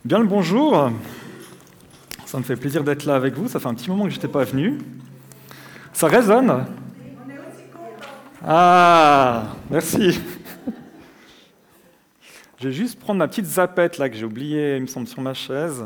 Bien le bonjour, ça me fait plaisir d'être là avec vous, ça fait un petit moment que je n'étais pas venu. Ça résonne? Ah, merci. Je vais juste prendre ma petite zappette là que j'ai oubliée, il me semble, sur ma chaise.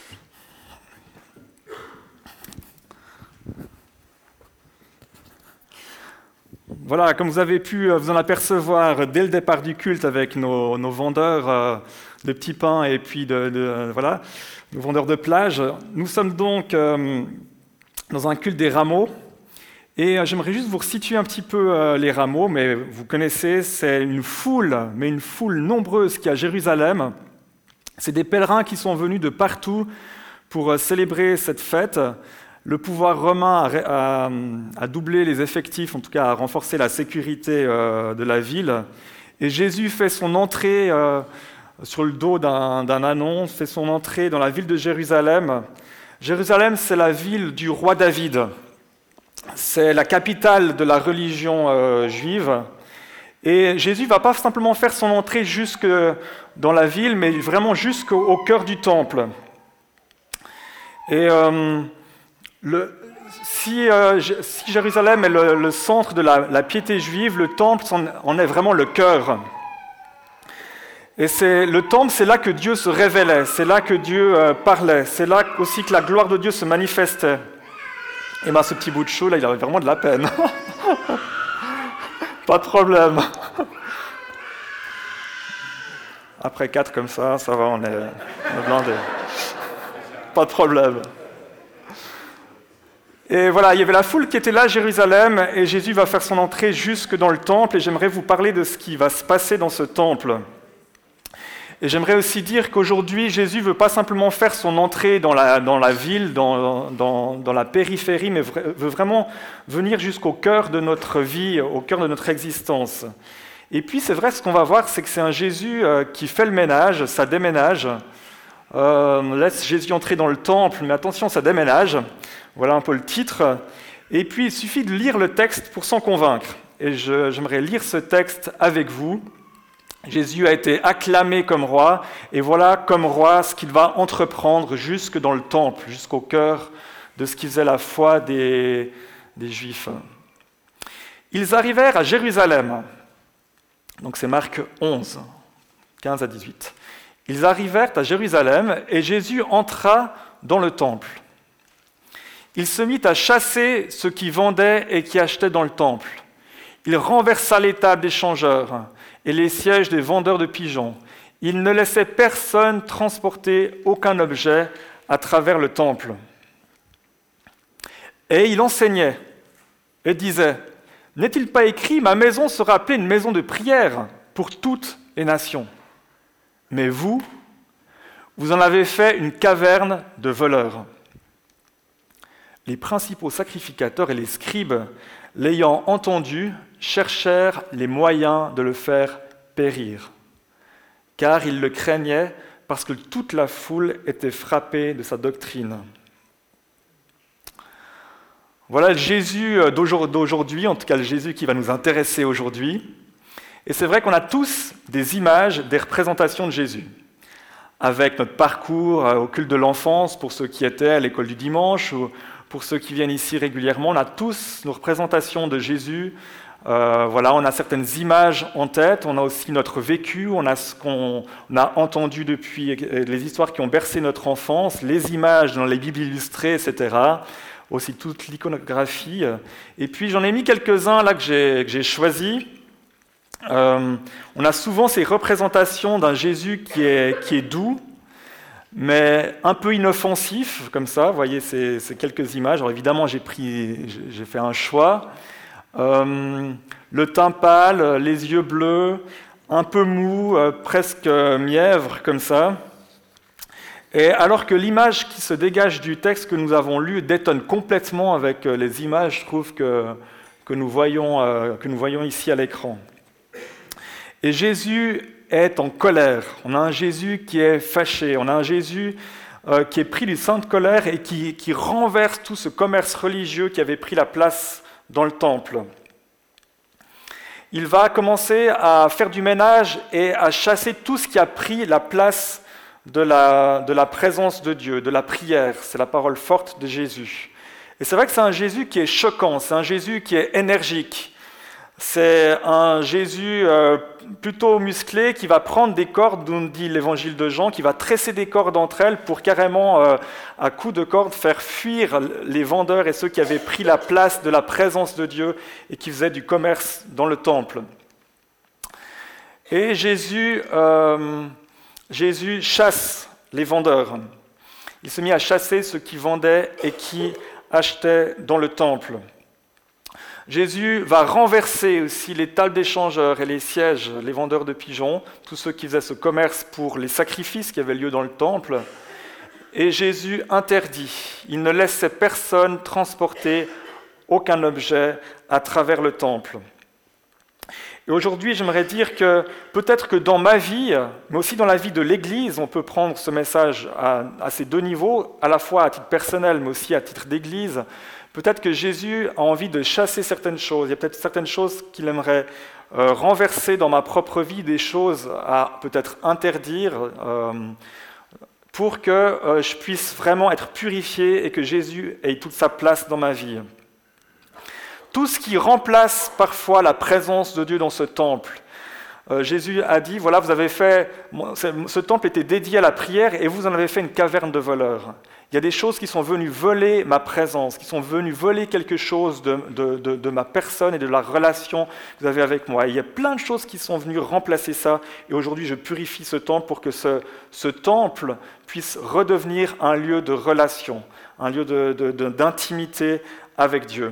Voilà, comme vous avez pu vous en apercevoir dès le départ du culte avec nos vendeurs de petits pains et puis voilà, nos vendeurs de plage, nous sommes donc dans un culte des rameaux. Et j'aimerais juste vous resituer un petit peu les rameaux, mais vous connaissez, c'est une foule, mais une foule nombreuse qui est à Jérusalem. C'est des pèlerins qui sont venus de partout pour célébrer cette fête. Le pouvoir romain a doublé les effectifs, en tout cas a renforcé la sécurité de la ville. Et Jésus fait son entrée sur le dos d'un ânon, fait son entrée dans la ville de Jérusalem. Jérusalem, c'est la ville du roi David. C'est la capitale de la religion juive. Et Jésus ne va pas simplement faire son entrée jusque dans la ville, mais vraiment jusqu'au cœur du temple. Et si Jérusalem est le centre de la piété juive, le temple en est vraiment le cœur. Et le temple, c'est là que Dieu se révélait, c'est là que Dieu parlait, c'est là aussi que la gloire de Dieu se manifestait. Et ce petit bout de chou, là, il avait vraiment de la peine. Pas de problème. Après 4 comme ça va, on est blindé. Pas de problème. Et voilà, il y avait la foule qui était là à Jérusalem, et Jésus va faire son entrée jusque dans le temple, et j'aimerais vous parler de ce qui va se passer dans ce temple. Et j'aimerais aussi dire qu'aujourd'hui, Jésus ne veut pas simplement faire son entrée dans la ville, dans la périphérie, mais veut vraiment venir jusqu'au cœur de notre vie, au cœur de notre existence. Et puis, c'est vrai, ce qu'on va voir, c'est que c'est un Jésus qui fait le ménage, ça déménage. Laisse Jésus entrer dans le temple, mais attention, ça déménage. Voilà un peu le titre. Et puis, il suffit de lire le texte pour s'en convaincre. Et j'aimerais lire ce texte avec vous. Jésus a été acclamé comme roi, et voilà comme roi ce qu'il va entreprendre jusque dans le temple, jusqu'au cœur de ce qui faisait la foi des Juifs. Ils arrivèrent à Jérusalem, donc c'est Marc 11, 15 à 18. Ils arrivèrent à Jérusalem, et Jésus entra dans le temple. Il se mit à chasser ceux qui vendaient et qui achetaient dans le temple. Il renversa les tables des changeurs et les sièges des vendeurs de pigeons. Il ne laissait personne transporter aucun objet à travers le temple. Et il enseignait et disait : « N'est-il pas écrit, ma maison sera appelée une maison de prière pour toutes les nations. Mais vous en avez fait une caverne de voleurs. » Les principaux sacrificateurs et les scribes, l'ayant entendu, cherchèrent les moyens de le faire périr, car ils le craignaient parce que toute la foule était frappée de sa doctrine. Voilà le Jésus d'aujourd'hui, en tout cas le Jésus qui va nous intéresser aujourd'hui. Et c'est vrai qu'on a tous des images, des représentations de Jésus. Avec notre parcours au culte de l'enfance, pour ceux qui étaient à l'école du dimanche, ou pour ceux qui viennent ici régulièrement, on a tous nos représentations de Jésus. Voilà, on a certaines images en tête, on a aussi notre vécu, on a ce qu'on a entendu depuis les histoires qui ont bercé notre enfance, les images dans les Bibles illustrées, etc. Aussi toute l'iconographie. Et puis j'en ai mis quelques-uns là que j'ai choisis. On a souvent ces représentations d'un Jésus qui est doux, mais un peu inoffensif, comme ça. Vous voyez ces quelques images. Alors évidemment, j'ai fait un choix. Le teint pâle, les yeux bleus, un peu mou, presque mièvre, comme ça. Et alors que l'image qui se dégage du texte que nous avons lu détonne complètement avec les images, je trouve, que nous voyons ici à l'écran. Et Jésus est en colère. On a un Jésus qui est fâché. On a un Jésus qui est pris d'une sainte colère et qui renverse tout ce commerce religieux qui avait pris la place dans le temple. Il va commencer à faire du ménage et à chasser tout ce qui a pris la place de la présence de Dieu, de la prière. C'est la parole forte de Jésus. Et c'est vrai que c'est un Jésus qui est choquant, c'est un Jésus qui est énergique. C'est un Jésus plutôt musclé qui va prendre des cordes, nous dit l'évangile de Jean, qui va tresser des cordes entre elles pour carrément, à coups de cordes, faire fuir les vendeurs et ceux qui avaient pris la place de la présence de Dieu et qui faisaient du commerce dans le temple. Et Jésus chasse les vendeurs. Il se mit à chasser ceux qui vendaient et qui achetaient dans le temple. Jésus va renverser aussi les tables d'échangeurs et les sièges, les vendeurs de pigeons, tous ceux qui faisaient ce commerce pour les sacrifices qui avaient lieu dans le temple. Et Jésus interdit, il ne laissait personne transporter aucun objet à travers le temple. Et aujourd'hui, j'aimerais dire que peut-être que dans ma vie, mais aussi dans la vie de l'Église, on peut prendre ce message à ces deux niveaux, à la fois à titre personnel, mais aussi à titre d'Église. Peut-être que Jésus a envie de chasser certaines choses. Il y a peut-être certaines choses qu'il aimerait renverser dans ma propre vie, des choses à peut-être interdire pour que je puisse vraiment être purifié et que Jésus ait toute sa place dans ma vie. Tout ce qui remplace parfois la présence de Dieu dans ce temple. Jésus a dit, voilà, vous avez fait, ce temple était dédié à la prière et vous en avez fait une caverne de voleurs. Il y a des choses qui sont venues voler ma présence, qui sont venues voler quelque chose de ma personne et de la relation que vous avez avec moi. Et il y a plein de choses qui sont venues remplacer ça. Et aujourd'hui, je purifie ce temple pour que ce temple puisse redevenir un lieu de relation, un lieu d'intimité avec Dieu.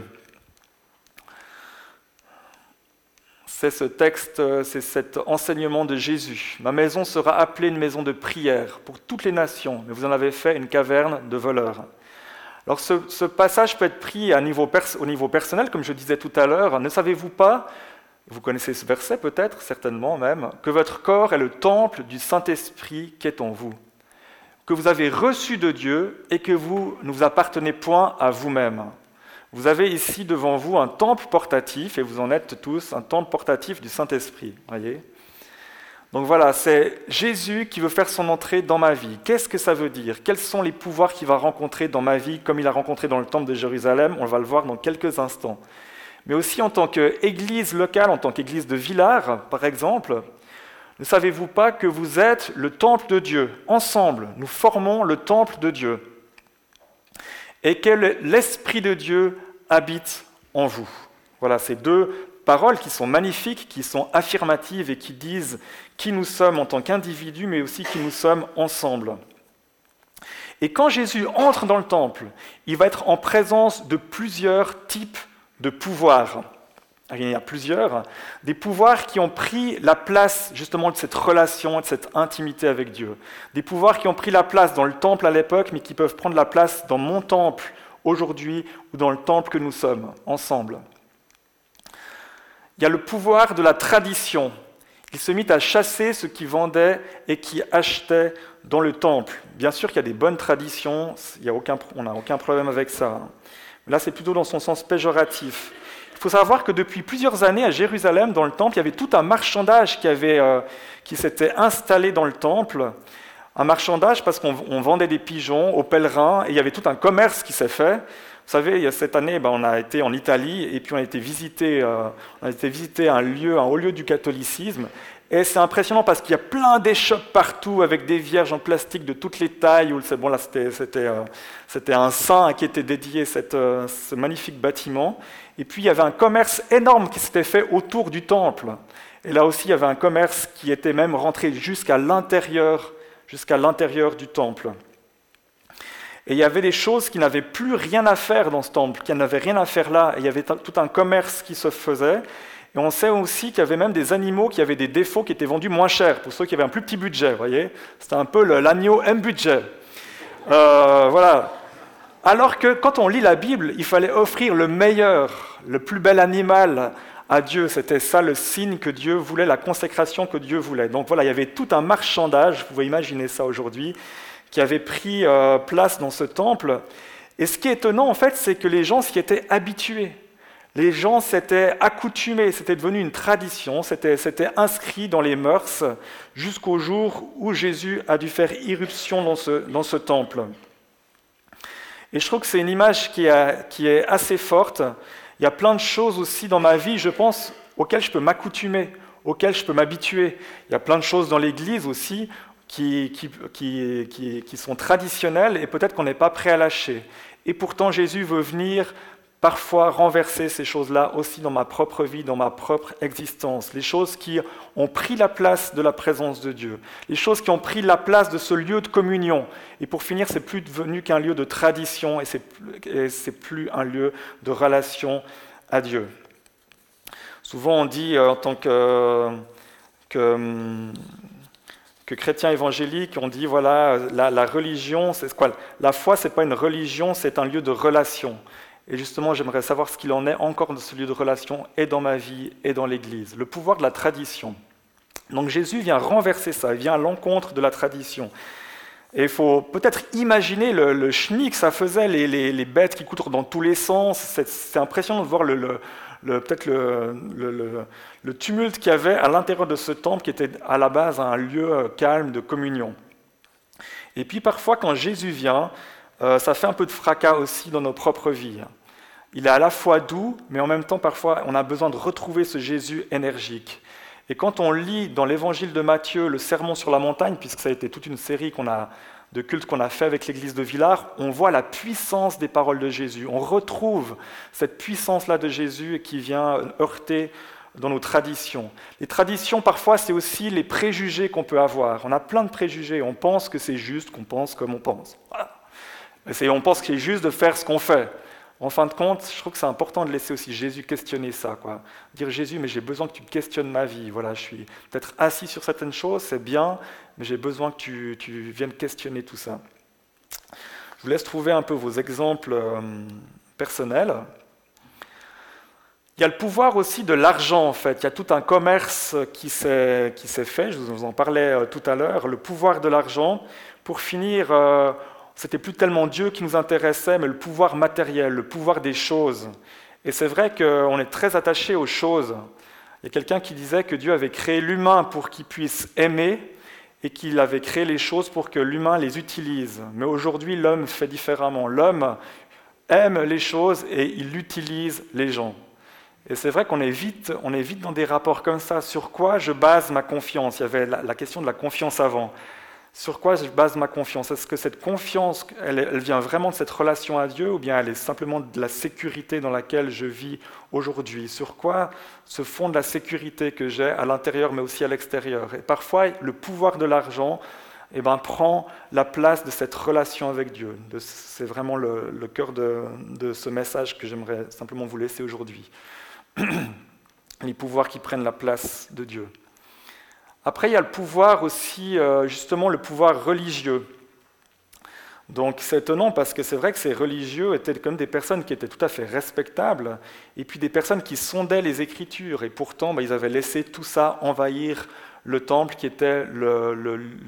C'est ce texte, c'est cet enseignement de Jésus. Ma maison sera appelée une maison de prière pour toutes les nations, mais vous en avez fait une caverne de voleurs. Alors ce passage peut être pris au niveau personnel, comme je disais tout à l'heure. Ne savez-vous pas, vous connaissez ce verset peut-être, certainement même, que votre corps est le temple du Saint-Esprit qui est en vous, que vous avez reçu de Dieu et que vous ne vous appartenez point à vous-même. Vous avez ici devant vous un temple portatif, et vous en êtes tous, un temple portatif du Saint-Esprit. Voyez ? Donc voilà, c'est Jésus qui veut faire son entrée dans ma vie. Qu'est-ce que ça veut dire ? Quels sont les pouvoirs qu'il va rencontrer dans ma vie, comme il a rencontré dans le temple de Jérusalem ? On va le voir dans quelques instants. Mais aussi en tant qu'église locale, en tant qu'église de Villars, par exemple, ne savez-vous pas que vous êtes le temple de Dieu ? Ensemble, nous formons le temple de Dieu. Et que l'Esprit de Dieu habite en vous. Voilà, ces deux paroles qui sont magnifiques, qui sont affirmatives et qui disent qui nous sommes en tant qu'individus, mais aussi qui nous sommes ensemble. Et quand Jésus entre dans le temple, il va être en présence de plusieurs types de pouvoirs. Il y en a plusieurs, des pouvoirs qui ont pris la place justement de cette relation, de cette intimité avec Dieu. Des pouvoirs qui ont pris la place dans le temple à l'époque, mais qui peuvent prendre la place dans mon temple aujourd'hui ou dans le temple que nous sommes ensemble. Il y a le pouvoir de la tradition. Il se mit à chasser ceux qui vendaient et qui achetaient dans le temple. Bien sûr qu'il y a des bonnes traditions, on n'a aucun problème avec ça. Mais là, c'est plutôt dans son sens péjoratif. Il faut savoir que depuis plusieurs années, à Jérusalem, dans le temple, il y avait tout un marchandage qui s'était installé dans le temple. Un marchandage parce qu'on vendait des pigeons aux pèlerins, et il y avait tout un commerce qui s'est fait. Vous savez, cette année, on a été en Italie, et puis on a été visiter un haut lieu du catholicisme. Et c'est impressionnant parce qu'il y a plein d'échoppes partout avec des vierges en plastique de toutes les tailles. C'était un saint qui était dédié à ce magnifique bâtiment. Et puis il y avait un commerce énorme qui s'était fait autour du temple. Et là aussi, il y avait un commerce qui était même rentré jusqu'à l'intérieur du temple. Et il y avait des choses qui n'avaient plus rien à faire dans ce temple, qui n'avaient rien à faire là. Et il y avait tout un commerce qui se faisait. Et on sait aussi qu'il y avait même des animaux qui avaient des défauts qui étaient vendus moins cher, pour ceux qui avaient un plus petit budget, vous voyez. C'était un peu l'agneau M-budget. Voilà. Alors que quand on lit la Bible, il fallait offrir le meilleur, le plus bel animal à Dieu. C'était ça le signe que Dieu voulait, la consécration que Dieu voulait. Donc voilà, il y avait tout un marchandage, vous pouvez imaginer ça aujourd'hui, qui avait pris place dans ce temple. Et ce qui est étonnant, en fait, c'est que les gens s'y étaient habitués. Les gens s'étaient accoutumés, c'était devenu une tradition, c'était inscrit dans les mœurs jusqu'au jour où Jésus a dû faire irruption dans ce temple. Et je trouve que c'est une image qui est assez forte. Il y a plein de choses aussi dans ma vie, je pense, auxquelles je peux m'accoutumer, auxquelles je peux m'habituer. Il y a plein de choses dans l'Église aussi qui sont traditionnelles et peut-être qu'on n'est pas prêt à lâcher. Et pourtant, Jésus veut venir parfois renverser ces choses-là aussi dans ma propre vie, dans ma propre existence. Les choses qui ont pris la place de la présence de Dieu. Les choses qui ont pris la place de ce lieu de communion. Et pour finir, c'est plus devenu qu'un lieu de tradition et c'est plus un lieu de relation à Dieu. Souvent on dit en tant que chrétien évangélique, on dit voilà, la religion, c'est quoi ? La foi, c'est pas une religion, c'est un lieu de relation. Et justement, j'aimerais savoir ce qu'il en est encore de ce lieu de relation, et dans ma vie, et dans l'Église. Le pouvoir de la tradition. Donc Jésus vient renverser ça, il vient à l'encontre de la tradition. Et il faut peut-être imaginer le chenil que ça faisait, les bêtes qui courent dans tous les sens. C'est impressionnant de voir peut-être le tumulte qu'il y avait à l'intérieur de ce temple qui était à la base un lieu calme de communion. Et puis parfois, quand Jésus vient, ça fait un peu de fracas aussi dans nos propres vies. Il est à la fois doux, mais en même temps, parfois, on a besoin de retrouver ce Jésus énergique. Et quand on lit dans l'évangile de Matthieu le Sermon sur la montagne, puisque ça a été toute une série de cultes qu'on a fait avec l'église de Villars, on voit la puissance des paroles de Jésus. On retrouve cette puissance-là de Jésus qui vient heurter dans nos traditions. Les traditions, parfois, c'est aussi les préjugés qu'on peut avoir. On a plein de préjugés. On pense que c'est juste, qu'on pense comme on pense. Voilà. On pense qu'il est juste de faire ce qu'on fait. En fin de compte, je trouve que c'est important de laisser aussi Jésus questionner ça. Dire Jésus, mais j'ai besoin que tu questionnes ma vie. Voilà, je suis peut-être assis sur certaines choses, c'est bien, mais j'ai besoin que tu viennes questionner tout ça. Je vous laisse trouver un peu vos exemples personnels. Il y a le pouvoir aussi de l'argent, en fait. Il y a tout un commerce qui s'est fait, je vous en parlais tout à l'heure, le pouvoir de l'argent. Pour finir, c'était plus tellement Dieu qui nous intéressait, mais le pouvoir matériel, le pouvoir des choses. Et c'est vrai qu'on est très attaché aux choses. Il y a quelqu'un qui disait que Dieu avait créé l'humain pour qu'il puisse aimer et qu'il avait créé les choses pour que l'humain les utilise. Mais aujourd'hui, l'homme fait différemment. L'homme aime les choses et il utilise les gens. Et c'est vrai qu'on est vite dans des rapports comme ça. Sur quoi je base ma confiance ? Il y avait la question de la confiance avant. Sur quoi je base ma confiance ? Est-ce que cette confiance, elle vient vraiment de cette relation à Dieu ou bien elle est simplement de la sécurité dans laquelle je vis aujourd'hui ? Sur quoi se fonde la sécurité que j'ai à l'intérieur mais aussi à l'extérieur ? Et parfois, le pouvoir de l'argent prend la place de cette relation avec Dieu. C'est vraiment le cœur de ce message que j'aimerais simplement vous laisser aujourd'hui. Les pouvoirs qui prennent la place de Dieu. Après, il y a le pouvoir aussi, justement, le pouvoir religieux. Donc c'est étonnant parce que c'est vrai que ces religieux étaient comme des personnes qui étaient tout à fait respectables, et puis des personnes qui sondaient les Écritures, et pourtant ils avaient laissé tout ça envahir le temple qui était le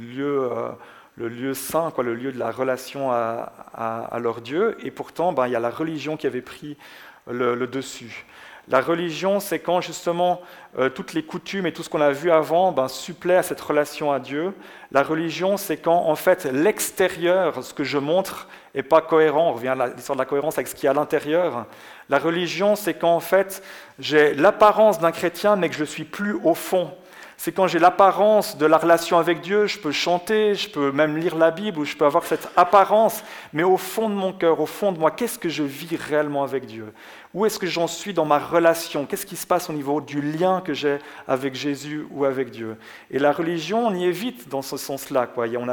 lieu saint, le lieu de la relation à leur Dieu, et pourtant il y a la religion qui avait pris le dessus. La religion, c'est quand justement toutes les coutumes et tout ce qu'on a vu avant suppléent à cette relation à Dieu. La religion, c'est quand en fait l'extérieur, ce que je montre, n'est pas cohérent. On revient à l'histoire de la cohérence avec ce qu'il y a à l'intérieur. La religion, c'est quand en fait j'ai l'apparence d'un chrétien, mais que je ne suis plus au fond. C'est quand j'ai l'apparence de la relation avec Dieu, je peux chanter, je peux même lire la Bible, ou je peux avoir cette apparence, mais au fond de mon cœur, au fond de moi, qu'est-ce que je vis réellement avec Dieu ? Où est-ce que j'en suis dans ma relation ? Qu'est-ce qui se passe au niveau du lien que j'ai avec Jésus ou avec Dieu ? Et la religion, on y est vite dans ce sens-là. Il y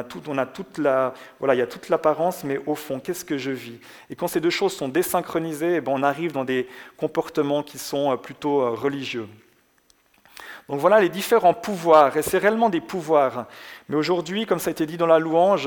a toute l'apparence, mais au fond, qu'est-ce que je vis ? Et quand ces deux choses sont désynchronisées, on arrive dans des comportements qui sont plutôt religieux. Donc voilà les différents pouvoirs, et c'est réellement des pouvoirs. Mais aujourd'hui, comme ça a été dit dans la louange,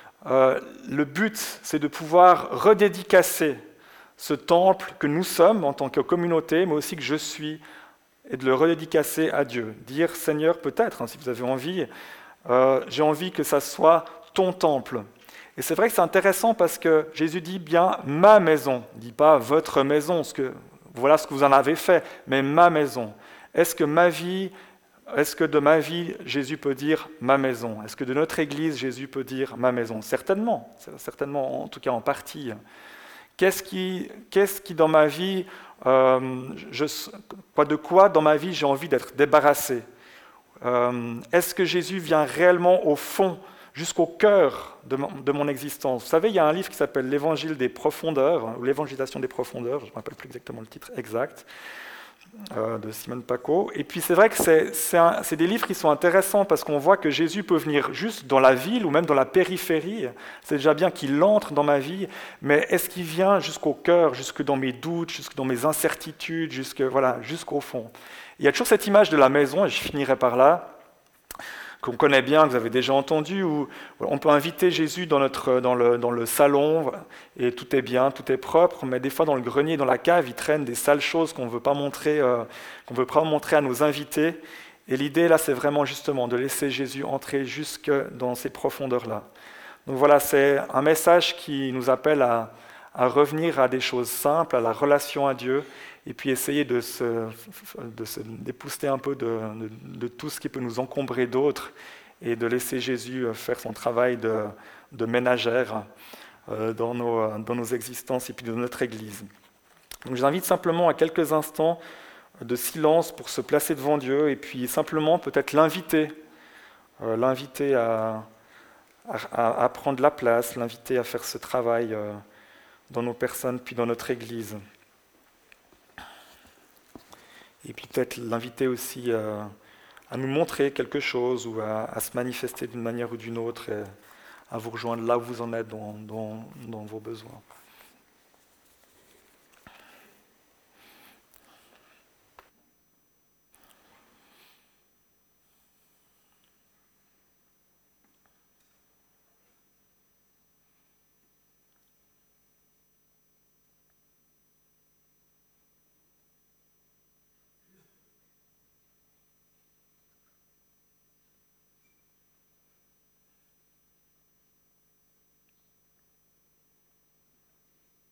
le but, c'est de pouvoir redédicacer ce temple que nous sommes en tant que communauté, mais aussi que je suis, et de le redédicacer à Dieu. Dire, Seigneur, peut-être, si vous avez envie, j'ai envie que ça soit ton temple. Et c'est vrai que c'est intéressant parce que Jésus dit bien « ma maison », il ne dit pas « votre maison », ce que voilà ce que vous en avez fait, mais ma maison. Est-ce que de ma vie, Jésus peut dire ma maison? Est-ce que de notre Église, Jésus peut dire ma maison? Certainement, en tout cas en partie. Qu'est-ce qui dans ma vie, de quoi dans ma vie j'ai envie d'être débarrassé? Est-ce que Jésus vient réellement au fond, jusqu'au cœur de mon existence? Vous savez, il y a un livre qui s'appelle l'Évangile des profondeurs, ou l'Évangélisation des profondeurs, je ne me rappelle plus exactement le titre exact, de Simone Paco. Et puis c'est vrai que c'est des livres qui sont intéressants parce qu'on voit que Jésus peut venir juste dans la ville ou même dans la périphérie. C'est déjà bien qu'il entre dans ma vie, mais est-ce qu'il vient jusqu'au cœur, jusque dans mes doutes, jusque dans mes incertitudes, jusqu'au fond? Il y a toujours cette image de la maison, et je finirai par là, qu'on connaît bien, que vous avez déjà entendu, où on peut inviter Jésus dans le salon, et tout est bien, tout est propre, mais des fois dans le grenier, dans la cave, il traîne des sales choses qu'on ne veut pas montrer à nos invités. Et l'idée là, c'est vraiment justement de laisser Jésus entrer jusque dans ces profondeurs-là. Donc voilà, c'est un message qui nous appelle à revenir à des choses simples, à la relation à Dieu, et puis essayer de se dépouster un peu de tout ce qui peut nous encombrer d'autres et de laisser Jésus faire son travail de ménagère dans nos existences et puis dans notre Église. Donc je vous invite simplement à quelques instants de silence pour se placer devant Dieu et puis simplement peut-être l'inviter à prendre la place, l'inviter à faire ce travail dans nos personnes puis dans notre Église. Et puis peut-être l'inviter aussi à nous montrer quelque chose ou à se manifester d'une manière ou d'une autre, et à vous rejoindre là où vous en êtes dans vos besoins.